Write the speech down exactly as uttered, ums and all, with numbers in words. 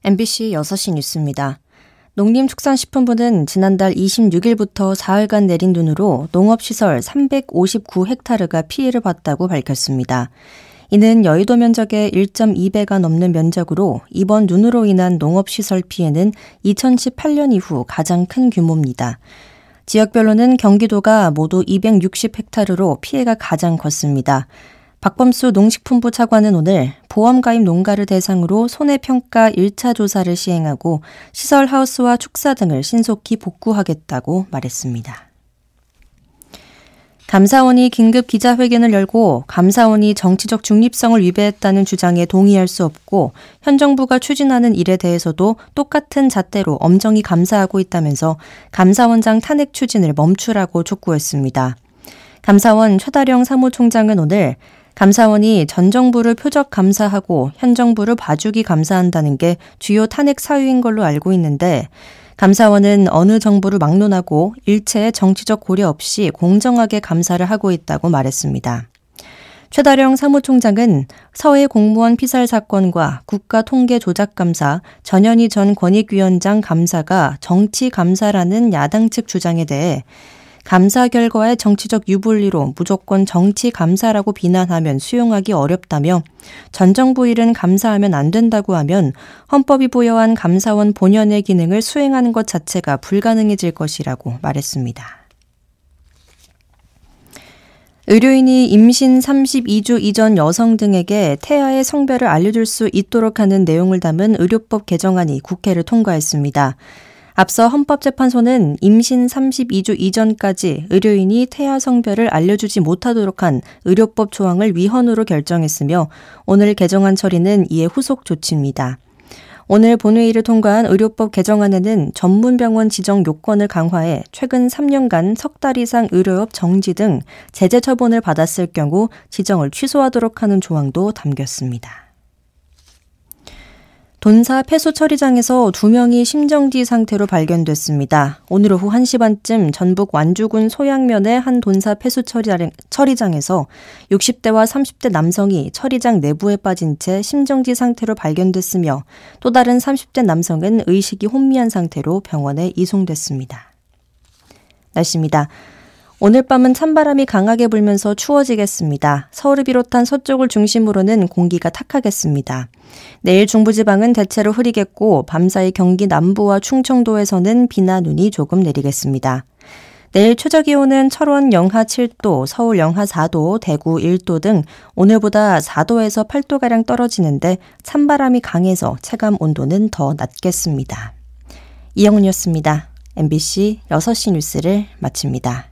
엠비씨 여섯 시 뉴스입니다. 농림축산식품부는 지난달 이십육일부터 사흘간 내린 눈으로 농업시설 삼백오십구 헥타르가 피해를 봤다고 밝혔습니다. 이는 여의도 면적의 일 점 이 배가 넘는 면적으로 이번 눈으로 인한 농업시설 피해는 이천십팔 년 이후 가장 큰 규모입니다. 지역별로는 경기도가 모두 이백육십 헥타르로 피해가 가장 컸습니다. 박범수 농식품부 차관은 오늘 보험가입 농가를 대상으로 손해평가 일 차 조사를 시행하고 시설 하우스와 축사 등을 신속히 복구하겠다고 말했습니다. 감사원이 긴급 기자회견을 열고 감사원이 정치적 중립성을 위배했다는 주장에 동의할 수 없고 현 정부가 추진하는 일에 대해서도 똑같은 잣대로 엄정히 감사하고 있다면서 감사원장 탄핵 추진을 멈추라고 촉구했습니다. 감사원 최다령 사무총장은 오늘 감사원이 전 정부를 표적 감사하고 현 정부를 봐주기 감사한다는 게 주요 탄핵 사유인 걸로 알고 있는데 감사원은 어느 정부를 막론하고 일체의 정치적 고려 없이 공정하게 감사를 하고 있다고 말했습니다. 최다령 사무총장은 서해 공무원 피살 사건과 국가통계조작감사, 전현희 전 권익위원장 감사가 정치 감사라는 야당 측 주장에 대해 감사 결과의 정치적 유불리로 무조건 정치 감사라고 비난하면 수용하기 어렵다며 전 정부 일은 감사하면 안 된다고 하면 헌법이 부여한 감사원 본연의 기능을 수행하는 것 자체가 불가능해질 것이라고 말했습니다. 의료인이 임신 삼십이 주 이전 여성 등에게 태아의 성별을 알려줄 수 있도록 하는 내용을 담은 의료법 개정안이 국회를 통과했습니다. 앞서 헌법재판소는 임신 삼십이 주 이전까지 의료인이 태아 성별을 알려주지 못하도록 한 의료법 조항을 위헌으로 결정했으며 오늘 개정안 처리는 이에 후속 조치입니다. 오늘 본회의를 통과한 의료법 개정안에는 전문병원 지정 요건을 강화해 최근 삼 년간 석 달 이상 의료업 정지 등 제재 처분을 받았을 경우 지정을 취소하도록 하는 조항도 담겼습니다. 돈사 폐수 처리장에서 두 명이 심정지 상태로 발견됐습니다. 오늘 오후 한 시 반쯤 전북 완주군 소양면의 한 돈사 폐수 처리장에서 육십 대와 삼십 대 남성이 처리장 내부에 빠진 채 심정지 상태로 발견됐으며 또 다른 삼십 대 남성은 의식이 혼미한 상태로 병원에 이송됐습니다. 날씨입니다. 오늘 밤은 찬바람이 강하게 불면서 추워지겠습니다. 서울을 비롯한 서쪽을 중심으로는 공기가 탁하겠습니다. 내일 중부지방은 대체로 흐리겠고 밤사이 경기 남부와 충청도에서는 비나 눈이 조금 내리겠습니다. 내일 최저기온은 철원 영하 칠 도, 서울 영하 사 도, 대구 일 도 등 오늘보다 사 도에서 팔 도가량 떨어지는데 찬바람이 강해서 체감 온도는 더 낮겠습니다. 이영훈이었습니다. 엠비씨 여섯 시 뉴스를 마칩니다.